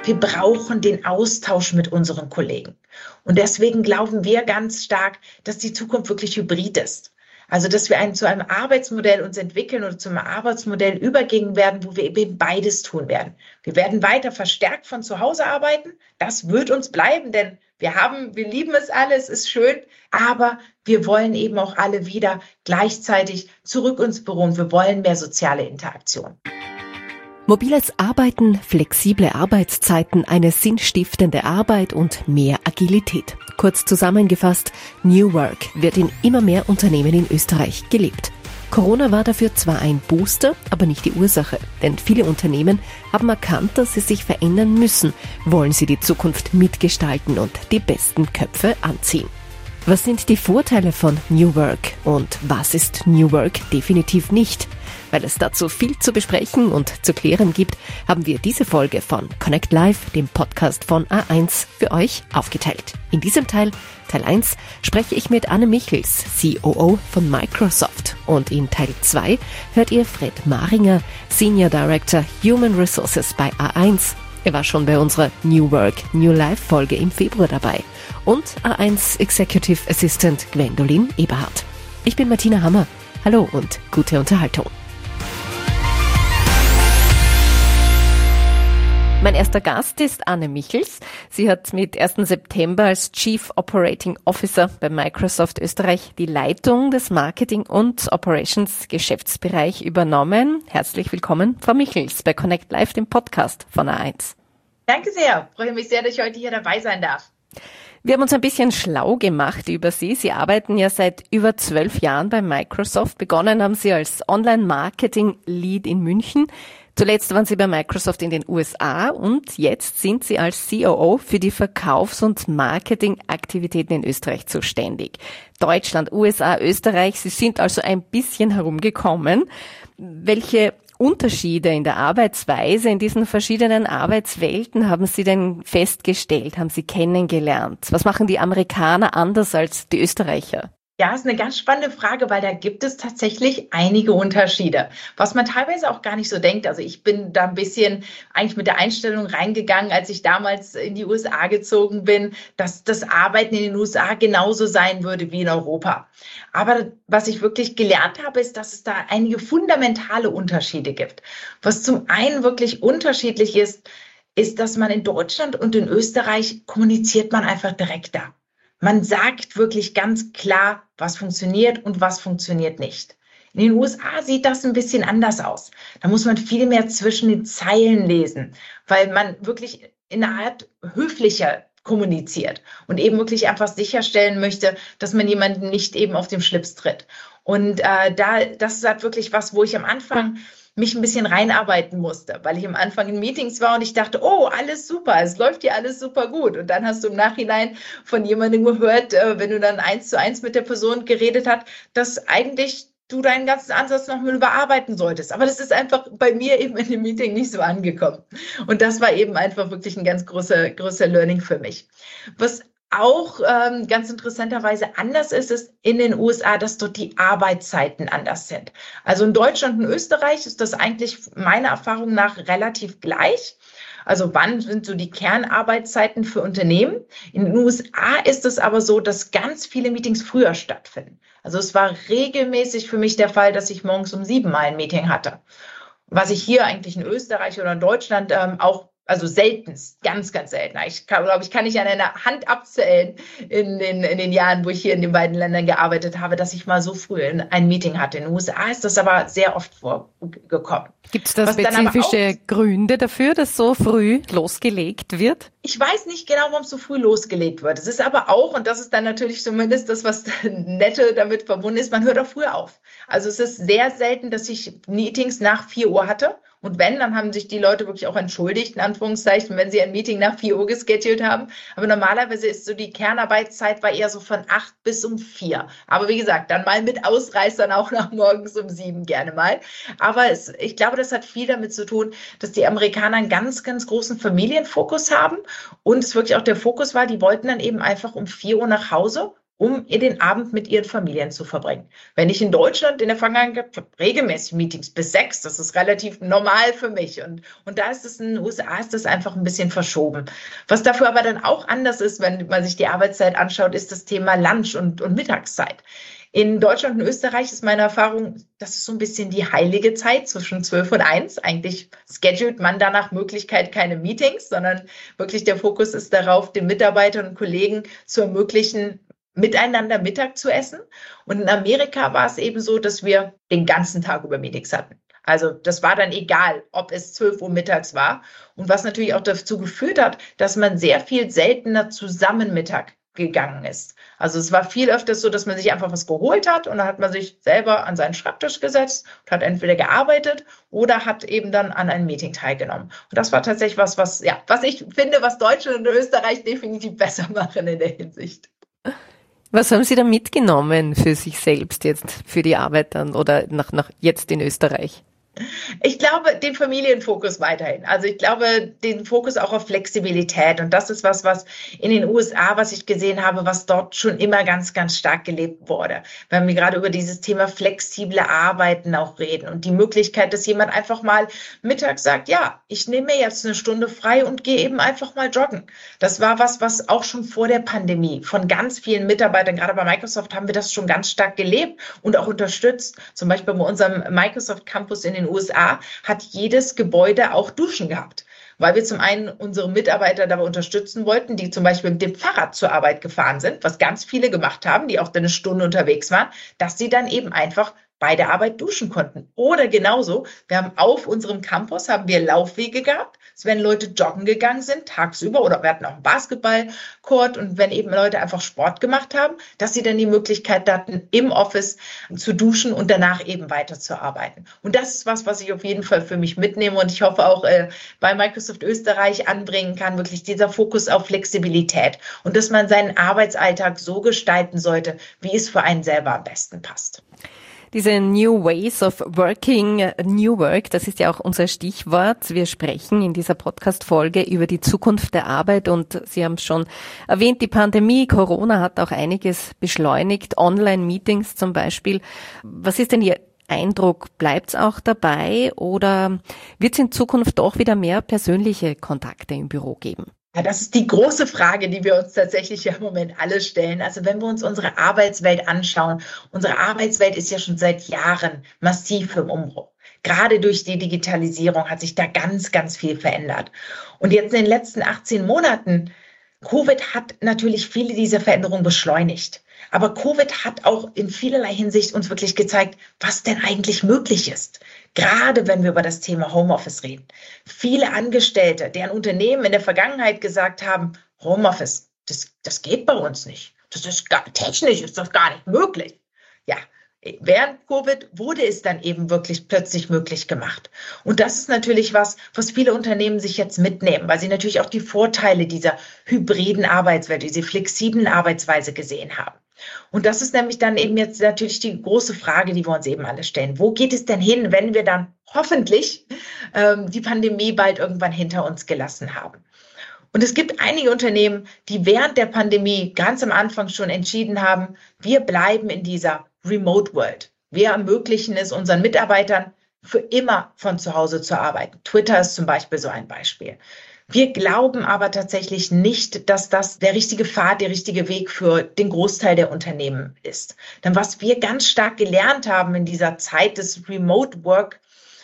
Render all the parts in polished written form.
wir brauchen den Austausch mit unseren Kollegen. Und deswegen glauben wir ganz stark, dass die Zukunft wirklich hybrid ist. Also, dass wir zu einem Arbeitsmodell uns entwickeln oder zu einem Arbeitsmodell übergehen werden, wo wir eben beides tun werden. Wir werden weiter verstärkt von zu Hause arbeiten. Das wird uns bleiben, denn wir lieben es alle, es ist schön, aber wir wollen eben auch alle wieder gleichzeitig zurück ins Büro und wir wollen mehr soziale Interaktion. Mobiles Arbeiten, flexible Arbeitszeiten, eine sinnstiftende Arbeit und mehr Agilität. Kurz zusammengefasst, New Work wird in immer mehr Unternehmen in Österreich gelebt. Corona war dafür zwar ein Booster, aber nicht die Ursache. Denn viele Unternehmen haben erkannt, dass sie sich verändern müssen, wollen sie die Zukunft mitgestalten und die besten Köpfe anziehen. Was sind die Vorteile von New Work und was ist New Work definitiv nicht? Weil es dazu viel zu besprechen und zu klären gibt, haben wir diese Folge von Connect Live, dem Podcast von A1, für euch aufgeteilt. In diesem Teil 1, spreche ich mit Anne Michels, COO von Microsoft. Und in Teil 2 hört ihr Fred Maringer, Senior Director Human Resources bei A1. Er war schon bei unserer New Work, New Life Folge im Februar dabei. Und A1 Executive Assistant Gwendolin Eberhardt. Ich bin Martina Hammer. Hallo und gute Unterhaltung. Mein erster Gast ist Anne Michels. Sie hat mit 1. September als Chief Operating Officer bei Microsoft Österreich die Leitung des Marketing- und Operations-Geschäftsbereich übernommen. Herzlich willkommen, Frau Michels, bei Connect Live, dem Podcast von A1. Danke sehr. Freue mich sehr, dass ich heute hier dabei sein darf. Wir haben uns ein bisschen schlau gemacht über Sie. Sie arbeiten ja seit über 12 Jahren bei Microsoft. Begonnen haben Sie als Online-Marketing-Lead in München. Zuletzt waren Sie bei Microsoft in den USA und jetzt sind Sie als COO für die Verkaufs- und Marketingaktivitäten in Österreich zuständig. Deutschland, USA, Österreich, Sie sind also ein bisschen herumgekommen. Welche Unterschiede in der Arbeitsweise in diesen verschiedenen Arbeitswelten haben Sie denn festgestellt, haben Sie kennengelernt? Was machen die Amerikaner anders als die Österreicher? Ja, ist eine ganz spannende Frage, weil da gibt es tatsächlich einige Unterschiede, was man teilweise auch gar nicht so denkt. Also ich bin da ein bisschen eigentlich mit der Einstellung reingegangen, als ich damals in die USA gezogen bin, dass das Arbeiten in den USA genauso sein würde wie in Europa. Aber was ich wirklich gelernt habe, ist, dass es da einige fundamentale Unterschiede gibt. Was zum einen wirklich unterschiedlich ist, dass man in Deutschland und in Österreich kommuniziert man einfach direkter. Man sagt wirklich ganz klar, was funktioniert und was funktioniert nicht. In den USA sieht das ein bisschen anders aus. Da muss man viel mehr zwischen den Zeilen lesen, weil man wirklich in einer Art höflicher kommuniziert und eben wirklich einfach sicherstellen möchte, dass man jemanden nicht eben auf den Schlips tritt. Und das ist halt wirklich was, wo ich am Anfang mich ein bisschen reinarbeiten musste, weil ich am Anfang in Meetings war und ich dachte, oh, alles super, es läuft hier alles super gut. Und dann hast du im Nachhinein von jemandem gehört, wenn du dann 1:1 mit der Person geredet hast, dass eigentlich du deinen ganzen Ansatz noch mal überarbeiten solltest. Aber das ist einfach bei mir eben in dem Meeting nicht so angekommen. Und das war eben einfach wirklich ein ganz großer Learning für mich. Was auch ganz interessanterweise anders ist in den USA, dass dort die Arbeitszeiten anders sind. Also in Deutschland und Österreich ist das eigentlich meiner Erfahrung nach relativ gleich. Also wann sind so die Kernarbeitszeiten für Unternehmen? In den USA ist es aber so, dass ganz viele Meetings früher stattfinden. Also es war regelmäßig für mich der Fall, dass ich morgens um 7 mal ein Meeting hatte. Was ich hier eigentlich in Österreich oder in Deutschland also seltenst, ganz, ganz selten. Ich glaube, ich kann nicht an einer Hand abzählen in den Jahren, wo ich hier in den beiden Ländern gearbeitet habe, dass ich mal so früh ein Meeting hatte. In den USA ist das aber sehr oft vorgekommen. Gibt es da spezifische Gründe dafür, dass so früh losgelegt wird? Ich weiß nicht genau, warum es so früh losgelegt wird. Es ist aber auch, und das ist dann natürlich zumindest das, was Nette damit verbunden ist, man hört auch früher auf. Also es ist sehr selten, dass ich Meetings nach 4 Uhr hatte. Und wenn, dann haben sich die Leute wirklich auch entschuldigt, in Anführungszeichen, wenn sie ein Meeting nach 4 Uhr geschedult haben. Aber normalerweise ist so die Kernarbeitszeit war eher so von 8 bis um 4. Aber wie gesagt, dann mal mit Ausreißern auch nach morgens um 7 gerne mal. Aber ich glaube, das hat viel damit zu tun, dass die Amerikaner einen ganz, ganz großen Familienfokus haben. Und es wirklich auch der Fokus war, die wollten dann eben einfach um 4 Uhr nach Hause, um den Abend mit ihren Familien zu verbringen. Wenn ich in Deutschland in der Vergangenheit habe regelmäßig Meetings bis 6, das ist relativ normal für mich. Und da ist es in den USA ist das einfach ein bisschen verschoben. Was dafür aber dann auch anders ist, wenn man sich die Arbeitszeit anschaut, ist das Thema Lunch und Mittagszeit. In Deutschland und Österreich ist meine Erfahrung, das ist so ein bisschen die heilige Zeit zwischen 12 und 1. Eigentlich schedult man da nach Möglichkeit keine Meetings, sondern wirklich der Fokus ist darauf, den Mitarbeitern und Kollegen zu ermöglichen, miteinander Mittag zu essen. Und in Amerika war es eben so, dass wir den ganzen Tag über Meetings hatten. Also das war dann egal, ob es 12 Uhr mittags war. Und was natürlich auch dazu geführt hat, dass man sehr viel seltener zusammen Mittag gegangen ist. Also es war viel öfters so, dass man sich einfach was geholt hat und dann hat man sich selber an seinen Schreibtisch gesetzt und hat entweder gearbeitet oder hat eben dann an einem Meeting teilgenommen. Und das war tatsächlich was ich finde, was Deutschland und Österreich definitiv besser machen in der Hinsicht. Was haben Sie da mitgenommen für sich selbst jetzt, für die Arbeit dann oder nach jetzt in Österreich? Ich glaube, den Familienfokus weiterhin. Also ich glaube, den Fokus auch auf Flexibilität. Und das ist was in den USA, was ich gesehen habe, was dort schon immer ganz, ganz stark gelebt wurde. Wenn wir gerade über dieses Thema flexible Arbeiten auch reden und die Möglichkeit, dass jemand einfach mal mittags sagt, ja, ich nehme mir jetzt eine Stunde frei und gehe eben einfach mal joggen. Das war was auch schon vor der Pandemie von ganz vielen Mitarbeitern, gerade bei Microsoft haben wir das schon ganz stark gelebt und auch unterstützt. Zum Beispiel bei unserem Microsoft Campus in den USA hat jedes Gebäude auch Duschen gehabt, weil wir zum einen unsere Mitarbeiter dabei unterstützen wollten, die zum Beispiel mit dem Fahrrad zur Arbeit gefahren sind, was ganz viele gemacht haben, die auch dann eine Stunde unterwegs waren, dass sie dann eben einfach bei der Arbeit duschen konnten. Oder genauso, wir haben auf unserem Campus haben wir Laufwege gehabt, also wenn Leute joggen gegangen sind, tagsüber, oder wir hatten auch einen Basketballcourt und wenn eben Leute einfach Sport gemacht haben, dass sie dann die Möglichkeit hatten, im Office zu duschen und danach eben weiterzuarbeiten. Und das ist was ich auf jeden Fall für mich mitnehme und ich hoffe auch bei Microsoft Österreich anbringen kann, wirklich dieser Fokus auf Flexibilität und dass man seinen Arbeitsalltag so gestalten sollte, wie es für einen selber am besten passt. Diese New Ways of Working, New Work, das ist ja auch unser Stichwort. Wir sprechen in dieser Podcast-Folge über die Zukunft der Arbeit und Sie haben es schon erwähnt, die Pandemie, Corona hat auch einiges beschleunigt, Online-Meetings zum Beispiel. Was ist denn Ihr Eindruck? Bleibt es auch dabei oder wird es in Zukunft doch wieder mehr persönliche Kontakte im Büro geben? Ja, das ist die große Frage, die wir uns tatsächlich ja im Moment alle stellen. Also wenn wir uns unsere Arbeitswelt anschauen, unsere Arbeitswelt ist ja schon seit Jahren massiv im Umbruch. Gerade durch die Digitalisierung hat sich da ganz, ganz viel verändert. Und jetzt in den letzten 18 Monaten, Covid hat natürlich viele dieser Veränderungen beschleunigt. Aber Covid hat auch in vielerlei Hinsicht uns wirklich gezeigt, was denn eigentlich möglich ist. Gerade wenn wir über das Thema Homeoffice reden. Viele Angestellte, deren Unternehmen in der Vergangenheit gesagt haben, Homeoffice, das geht bei uns nicht. Das ist technisch ist das gar nicht möglich. Ja, während Covid wurde es dann eben wirklich plötzlich möglich gemacht. Und das ist natürlich was viele Unternehmen sich jetzt mitnehmen, weil sie natürlich auch die Vorteile dieser hybriden Arbeitswelt, diese flexiblen Arbeitsweise gesehen haben. Und das ist nämlich dann eben jetzt natürlich die große Frage, die wir uns eben alle stellen. Wo geht es denn hin, wenn wir dann hoffentlich die Pandemie bald irgendwann hinter uns gelassen haben? Und es gibt einige Unternehmen, die während der Pandemie ganz am Anfang schon entschieden haben, wir bleiben in dieser Remote World. Wir ermöglichen es unseren Mitarbeitern, für immer von zu Hause zu arbeiten. Twitter ist zum Beispiel so ein Beispiel. Wir glauben aber tatsächlich nicht, dass das der richtige Pfad, der richtige Weg für den Großteil der Unternehmen ist. Denn was wir ganz stark gelernt haben in dieser Zeit des Remote Work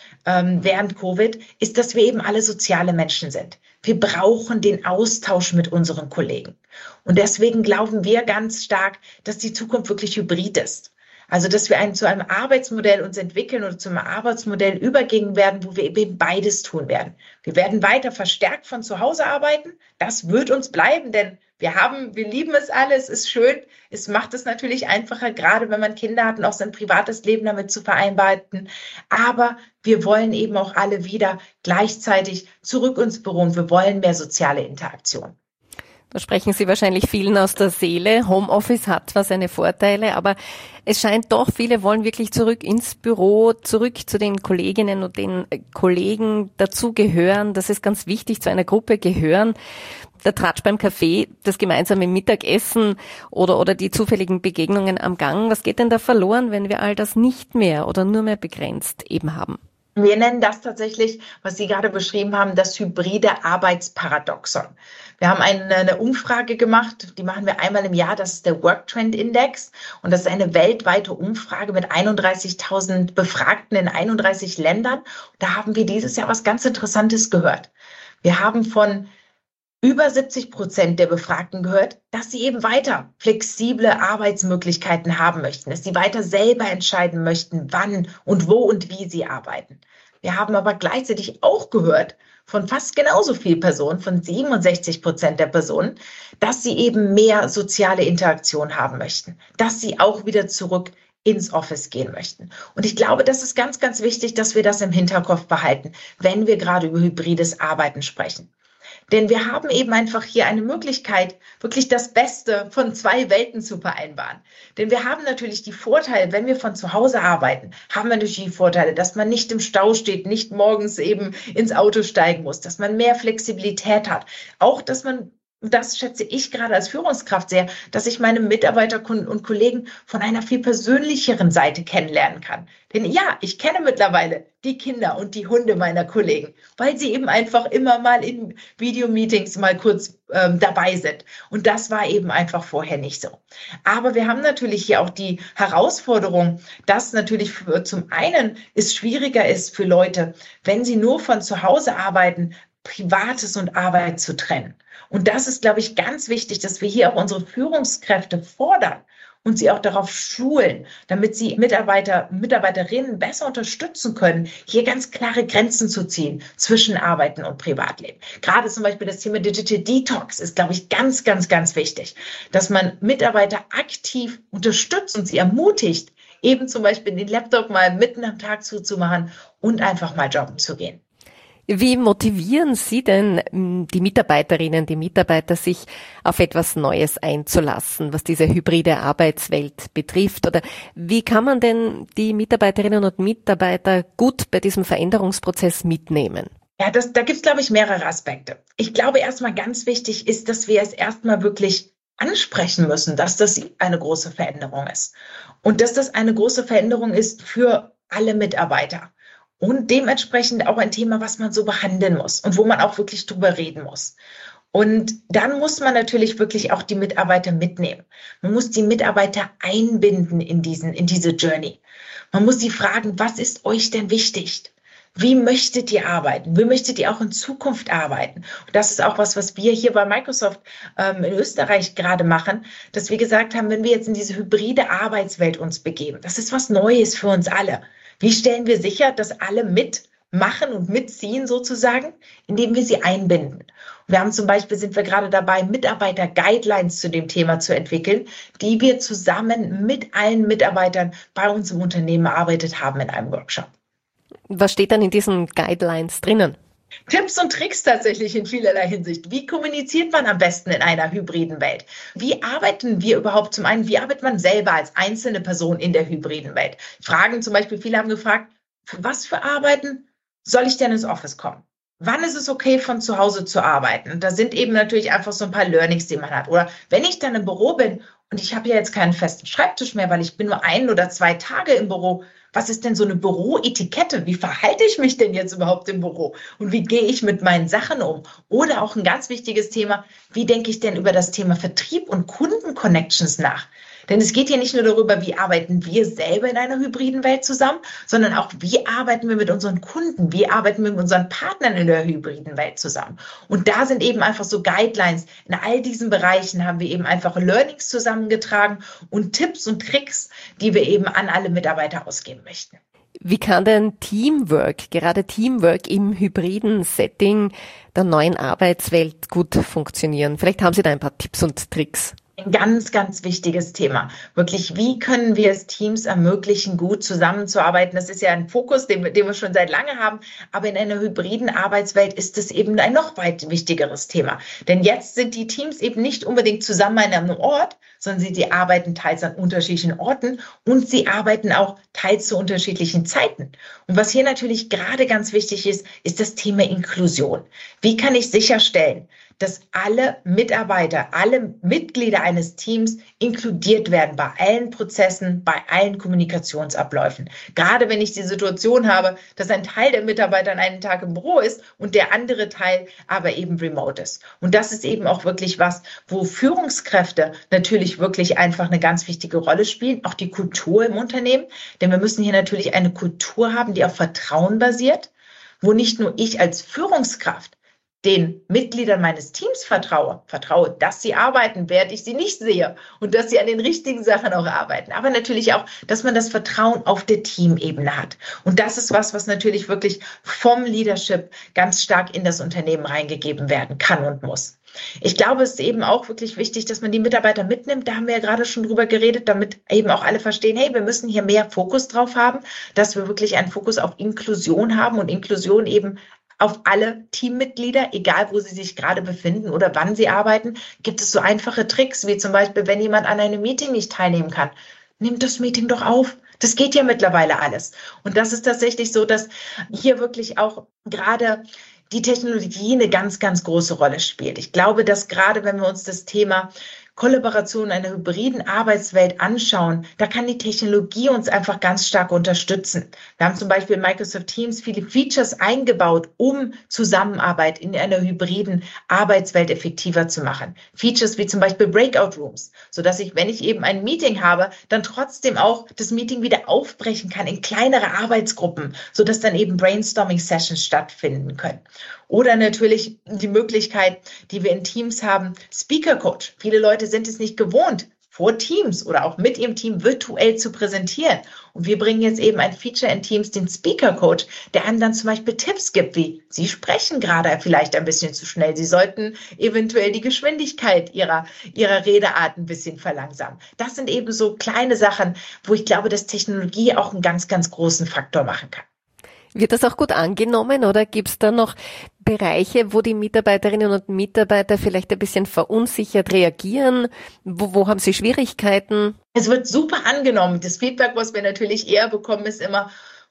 während Covid, ist, dass wir eben alle soziale Menschen sind. Wir brauchen den Austausch mit unseren Kollegen. Und deswegen glauben wir ganz stark, dass die Zukunft wirklich hybrid ist. Also, dass wir zu einem Arbeitsmodell uns entwickeln oder zu einem Arbeitsmodell übergehen werden, wo wir eben beides tun werden. Wir werden weiter verstärkt von zu Hause arbeiten. Das wird uns bleiben, denn wir lieben es alle. Es ist schön. Es macht es natürlich einfacher, gerade wenn man Kinder hat und auch sein privates Leben damit zu vereinbaren. Aber wir wollen eben auch alle wieder gleichzeitig zurück ins Büro und wir wollen mehr soziale Interaktion. Da sprechen Sie wahrscheinlich vielen aus der Seele. Homeoffice hat zwar seine Vorteile, aber es scheint doch, viele wollen wirklich zurück ins Büro, zurück zu den Kolleginnen und den Kollegen, dazugehören. Das ist ganz wichtig, zu einer Gruppe gehören. Der Tratsch beim Kaffee, das gemeinsame Mittagessen oder die zufälligen Begegnungen am Gang. Was geht denn da verloren, wenn wir all das nicht mehr oder nur mehr begrenzt eben haben? Wir nennen das tatsächlich, was Sie gerade beschrieben haben, das hybride Arbeitsparadoxon. Wir haben eine Umfrage gemacht, die machen wir einmal im Jahr, das ist der Work Trend Index und das ist eine weltweite Umfrage mit 31.000 Befragten in 31 Ländern. Da haben wir dieses Jahr was ganz Interessantes gehört. Wir haben von über 70% der Befragten gehört, dass sie eben weiter flexible Arbeitsmöglichkeiten haben möchten, dass sie weiter selber entscheiden möchten, wann und wo und wie sie arbeiten. Wir haben aber gleichzeitig auch gehört von fast genauso vielen Personen, von 67% der Personen, dass sie eben mehr soziale Interaktion haben möchten, dass sie auch wieder zurück ins Office gehen möchten. Und ich glaube, das ist ganz, ganz wichtig, dass wir das im Hinterkopf behalten, wenn wir gerade über hybrides Arbeiten sprechen. Denn wir haben eben einfach hier eine Möglichkeit, wirklich das Beste von zwei Welten zu vereinbaren. Denn wir haben natürlich die Vorteile, wenn wir von zu Hause arbeiten, haben wir natürlich die Vorteile, dass man nicht im Stau steht, nicht morgens eben ins Auto steigen muss, dass man mehr Flexibilität hat. Auch, dass man, das schätze ich gerade als Führungskraft sehr, dass ich meine Mitarbeiter und Kollegen von einer viel persönlicheren Seite kennenlernen kann. Denn ja, ich kenne mittlerweile die Kinder und die Hunde meiner Kollegen, weil sie eben einfach immer mal in Videomeetings mal kurz dabei sind. Und das war eben einfach vorher nicht so. Aber wir haben natürlich hier auch die Herausforderung, dass natürlich zum einen es schwieriger ist für Leute, wenn sie nur von zu Hause arbeiten, Privates und Arbeit zu trennen. Und das ist, glaube ich, ganz wichtig, dass wir hier auch unsere Führungskräfte fordern und sie auch darauf schulen, damit sie Mitarbeiterinnen besser unterstützen können, hier ganz klare Grenzen zu ziehen zwischen Arbeiten und Privatleben. Gerade zum Beispiel das Thema Digital Detox ist, glaube ich, ganz, ganz, ganz wichtig, dass man Mitarbeiter aktiv unterstützt und sie ermutigt, eben zum Beispiel den Laptop mal mitten am Tag zuzumachen und einfach mal joggen zu gehen. Wie motivieren Sie denn die Mitarbeiterinnen, die Mitarbeiter, sich auf etwas Neues einzulassen, was diese hybride Arbeitswelt betrifft? Oder wie kann man denn die Mitarbeiterinnen und Mitarbeiter gut bei diesem Veränderungsprozess mitnehmen? Ja, da gibt es, glaube ich, mehrere Aspekte. Ich glaube, erstmal ganz wichtig ist, dass wir es erstmal wirklich ansprechen müssen, dass das eine große Veränderung ist. Und dass das eine große Veränderung ist für alle Mitarbeiter. Und dementsprechend auch ein Thema, was man so behandeln muss und wo man auch wirklich drüber reden muss. Und dann muss man natürlich wirklich auch die Mitarbeiter mitnehmen. Man muss die Mitarbeiter einbinden in diese Journey. Man muss sie fragen, was ist euch denn wichtig? Wie möchtet ihr arbeiten? Wie möchtet ihr auch in Zukunft arbeiten? Und das ist auch was wir hier bei Microsoft in Österreich gerade machen, dass wir gesagt haben, wenn wir jetzt in diese hybride Arbeitswelt uns begeben, das ist was Neues für uns alle. Wie stellen wir sicher, dass alle mitmachen und mitziehen sozusagen, indem wir sie einbinden? Und wir haben zum Beispiel, sind wir gerade dabei, Mitarbeiter-Guidelines zu dem Thema zu entwickeln, die wir zusammen mit allen Mitarbeitern bei uns im Unternehmen erarbeitet haben in einem Workshop. Was steht dann in diesen Guidelines drinnen? Tipps und Tricks tatsächlich in vielerlei Hinsicht. Wie kommuniziert man am besten in einer hybriden Welt? Wie arbeiten wir überhaupt zum einen? Wie arbeitet man selber als einzelne Person in der hybriden Welt? Fragen zum Beispiel, viele haben gefragt, für was für Arbeiten soll ich denn ins Office kommen? Wann ist es okay, von zu Hause zu arbeiten? Und da sind eben natürlich einfach so ein paar Learnings, die man hat. Oder wenn ich dann im Büro bin und ich habe ja jetzt keinen festen Schreibtisch mehr, weil ich bin nur 1 oder 2 Tage im Büro, was ist denn so eine Büroetikette? Wie verhalte ich mich denn jetzt überhaupt im Büro? Und wie gehe ich mit meinen Sachen um? Oder auch ein ganz wichtiges Thema, wie denke ich denn über das Thema Vertrieb und Kundenconnections nach? Denn es geht hier nicht nur darüber, wie arbeiten wir selber in einer hybriden Welt zusammen, sondern auch, wie arbeiten wir mit unseren Kunden, wie arbeiten wir mit unseren Partnern in der hybriden Welt zusammen. Und da sind eben einfach so Guidelines. In all diesen Bereichen haben wir eben einfach Learnings zusammengetragen und Tipps und Tricks, die wir eben an alle Mitarbeiter ausgeben möchten. Wie kann denn gerade Teamwork im hybriden Setting der neuen Arbeitswelt gut funktionieren? Vielleicht haben Sie da ein paar Tipps und Tricks. Ein ganz, ganz wichtiges Thema. Wirklich, wie können wir es Teams ermöglichen, gut zusammenzuarbeiten? Das ist ja ein Fokus, den wir schon seit lange haben. Aber in einer hybriden Arbeitswelt ist es eben ein noch weit wichtigeres Thema. Denn jetzt sind die Teams eben nicht unbedingt zusammen an einem Ort, sondern sie arbeiten teils an unterschiedlichen Orten und sie arbeiten auch teils zu unterschiedlichen Zeiten. Und was hier natürlich gerade ganz wichtig ist, ist das Thema Inklusion. Wie kann ich sicherstellen, dass alle Mitarbeiter, alle Mitglieder eines Teams inkludiert werden bei allen Prozessen, bei allen Kommunikationsabläufen. Gerade wenn ich die Situation habe, dass ein Teil der Mitarbeiter an einem Tag im Büro ist und der andere Teil aber eben remote ist. Und das ist eben auch wirklich was, wo Führungskräfte natürlich wirklich einfach eine ganz wichtige Rolle spielen, auch die Kultur im Unternehmen. Denn wir müssen hier natürlich eine Kultur haben, die auf Vertrauen basiert, wo nicht nur ich als Führungskraft den Mitgliedern meines Teams vertraue, dass sie arbeiten, während ich sie nicht sehe und dass sie an den richtigen Sachen auch arbeiten. Aber natürlich auch, dass man das Vertrauen auf der Teamebene hat. Und das ist was natürlich wirklich vom Leadership ganz stark in das Unternehmen reingegeben werden kann und muss. Ich glaube, es ist eben auch wirklich wichtig, dass man die Mitarbeiter mitnimmt. Da haben wir ja gerade schon drüber geredet, damit eben auch alle verstehen, hey, wir müssen hier mehr Fokus drauf haben, dass wir wirklich einen Fokus auf Inklusion haben und Inklusion eben auf alle Teammitglieder, egal wo sie sich gerade befinden oder wann sie arbeiten, gibt es so einfache Tricks, wie zum Beispiel, wenn jemand an einem Meeting nicht teilnehmen kann, nimmt das Meeting doch auf. Das geht ja mittlerweile alles. Und das ist tatsächlich so, dass hier wirklich auch gerade die Technologie eine ganz, ganz große Rolle spielt. Ich glaube, dass gerade wenn wir uns das Thema Kollaboration in einer hybriden Arbeitswelt anschauen, da kann die Technologie uns einfach ganz stark unterstützen. Wir haben zum Beispiel in Microsoft Teams viele Features eingebaut, um Zusammenarbeit in einer hybriden Arbeitswelt effektiver zu machen. Features wie zum Beispiel Breakout Rooms, sodass ich, wenn ich eben ein Meeting habe, dann trotzdem auch das Meeting wieder aufbrechen kann in kleinere Arbeitsgruppen, sodass dann eben Brainstorming-Sessions stattfinden können. Oder natürlich die Möglichkeit, die wir in Teams haben, Speaker Coach. Viele Leute sind es nicht gewohnt, vor Teams oder auch mit ihrem Team virtuell zu präsentieren. Und wir bringen jetzt eben ein Feature in Teams, den Speaker Coach, der einem dann zum Beispiel Tipps gibt, wie Sie sprechen gerade vielleicht ein bisschen zu schnell. Sie sollten eventuell die Geschwindigkeit Ihrer Redeart ein bisschen verlangsamen. Das sind eben so kleine Sachen, wo ich glaube, dass Technologie auch einen ganz, ganz großen Faktor machen kann. Wird das auch gut angenommen oder gibt es da noch Bereiche, wo die Mitarbeiterinnen und Mitarbeiter vielleicht ein bisschen verunsichert reagieren? Wo haben sie Schwierigkeiten? Es wird super angenommen. Das Feedback, was wir natürlich eher bekommen, ist immer,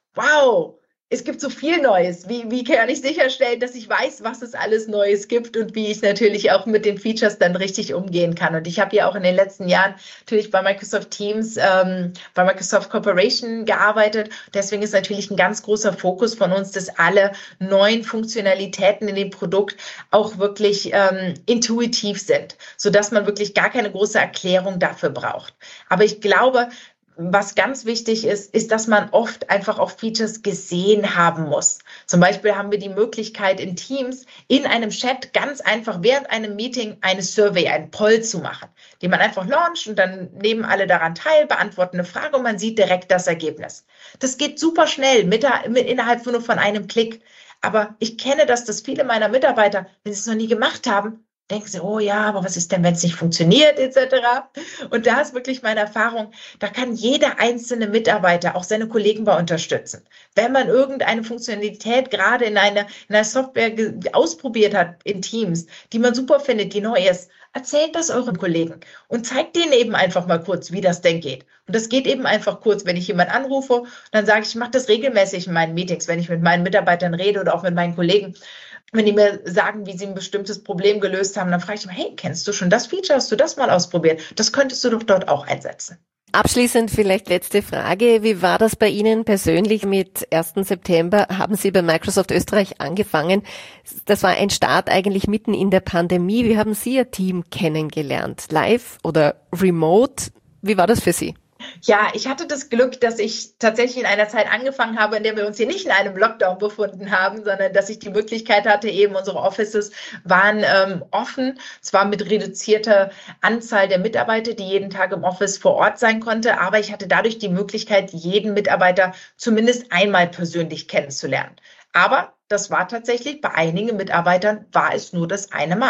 wow, es gibt so viel Neues. Wie kann ich sicherstellen, dass ich weiß, was es alles Neues gibt und wie ich natürlich auch mit den Features dann richtig umgehen kann? Und ich habe ja auch in den letzten Jahren natürlich bei Microsoft Teams, bei Microsoft Corporation gearbeitet. Deswegen ist natürlich ein ganz großer Fokus von uns, dass alle neuen Funktionalitäten in dem Produkt auch wirklich intuitiv sind, sodass man wirklich gar keine große Erklärung dafür braucht. Aber ich glaube, was ganz wichtig ist, ist, dass man oft einfach auch Features gesehen haben muss. Zum Beispiel haben wir die Möglichkeit in Teams in einem Chat ganz einfach während einem Meeting eine Survey, einen Poll zu machen, den man einfach launcht und dann nehmen alle daran teil, beantworten eine Frage und man sieht direkt das Ergebnis. Das geht super schnell innerhalb nur von einem Klick. Aber ich kenne das, dass viele meiner Mitarbeiter, wenn sie es noch nie gemacht haben, denken sie, oh ja, aber was ist denn, wenn es nicht funktioniert, etc. Und da ist wirklich meine Erfahrung, da kann jeder einzelne Mitarbeiter auch seine Kollegen bei unterstützen. Wenn man irgendeine Funktionalität gerade in einer Software ausprobiert hat in Teams, die man super findet, die neu ist, erzählt das euren Kollegen und zeigt denen eben einfach mal kurz, wie das denn geht. Und das geht eben einfach kurz, wenn ich jemanden anrufe, dann sage ich mache das regelmäßig in meinen Meetings, wenn ich mit meinen Mitarbeitern rede oder auch mit meinen Kollegen. Wenn die mir sagen, wie sie ein bestimmtes Problem gelöst haben, dann frage ich mal, hey, kennst du schon das Feature? Hast du das mal ausprobiert? Das könntest du doch dort auch einsetzen. Abschließend vielleicht letzte Frage. Wie war das bei Ihnen persönlich mit 1. September? Haben Sie bei Microsoft Österreich angefangen? Das war ein Start eigentlich mitten in der Pandemie. Wie haben Sie Ihr Team kennengelernt? Live oder remote? Wie war das für Sie? Ja, ich hatte das Glück, dass ich tatsächlich in einer Zeit angefangen habe, in der wir uns hier nicht in einem Lockdown befunden haben, sondern dass ich die Möglichkeit hatte, eben unsere Offices waren offen, zwar mit reduzierter Anzahl der Mitarbeiter, die jeden Tag im Office vor Ort sein konnte, aber ich hatte dadurch die Möglichkeit, jeden Mitarbeiter zumindest einmal persönlich kennenzulernen. Aber das war tatsächlich, bei einigen Mitarbeitern war es nur das eine Mal.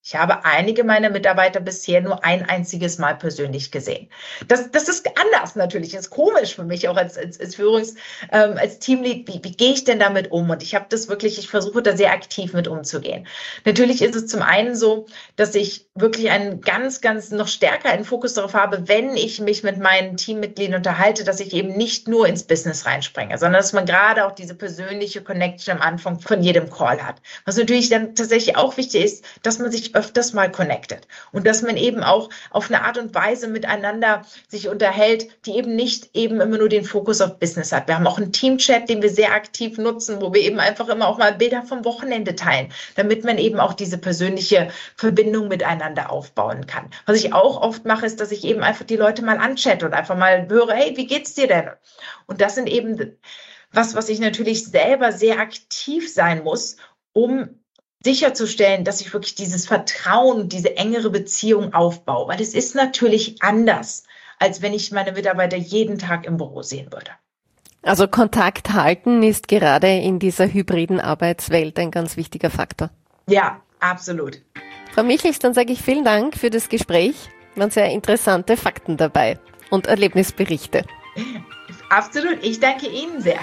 Ich habe einige meiner Mitarbeiter bisher nur ein einziges Mal persönlich gesehen. Das ist anders natürlich, das ist komisch für mich auch als als Teamlead. Wie gehe ich denn damit um? Und ich versuche da sehr aktiv mit umzugehen. Natürlich ist es zum einen so, dass ich wirklich einen ganz noch stärker einen Fokus darauf habe, wenn ich mich mit meinen Teammitgliedern unterhalte, dass ich eben nicht nur ins Business reinspringe, sondern dass man gerade auch diese persönliche Connection am Anfang von jedem Call hat. Was natürlich dann tatsächlich auch wichtig ist, dass man sich öfters mal connectet und dass man eben auch auf eine Art und Weise miteinander sich unterhält, die eben nicht eben immer nur den Fokus auf Business hat. Wir haben auch einen Teamchat, den wir sehr aktiv nutzen, wo wir eben einfach immer auch mal Bilder vom Wochenende teilen, damit man eben auch diese persönliche Verbindung miteinander aufbauen kann. Was ich auch oft mache, ist, dass ich eben einfach die Leute mal anchatte und einfach mal höre, hey, wie geht's dir denn? Und das sind eben was ich natürlich selber sehr aktiv sein muss, um sicherzustellen, dass ich wirklich dieses Vertrauen, diese engere Beziehung aufbaue. Weil es ist natürlich anders, als wenn ich meine Mitarbeiter jeden Tag im Büro sehen würde. Also Kontakt halten ist gerade in dieser hybriden Arbeitswelt ein ganz wichtiger Faktor. Ja, absolut. Frau Michels, dann sage ich vielen Dank für das Gespräch. Waren sehr interessante Fakten dabei und Erlebnisberichte. Absolut, ich danke Ihnen sehr.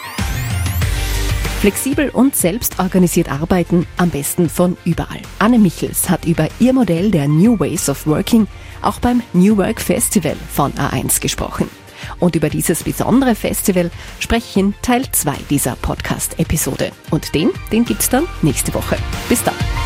Flexibel und selbstorganisiert arbeiten, am besten von überall. Anne Michels hat über ihr Modell der New Ways of Working auch beim New Work Festival von A1 gesprochen. Und über dieses besondere Festival spreche ich in Teil 2 dieser Podcast-Episode. Und den gibt's dann nächste Woche. Bis dann.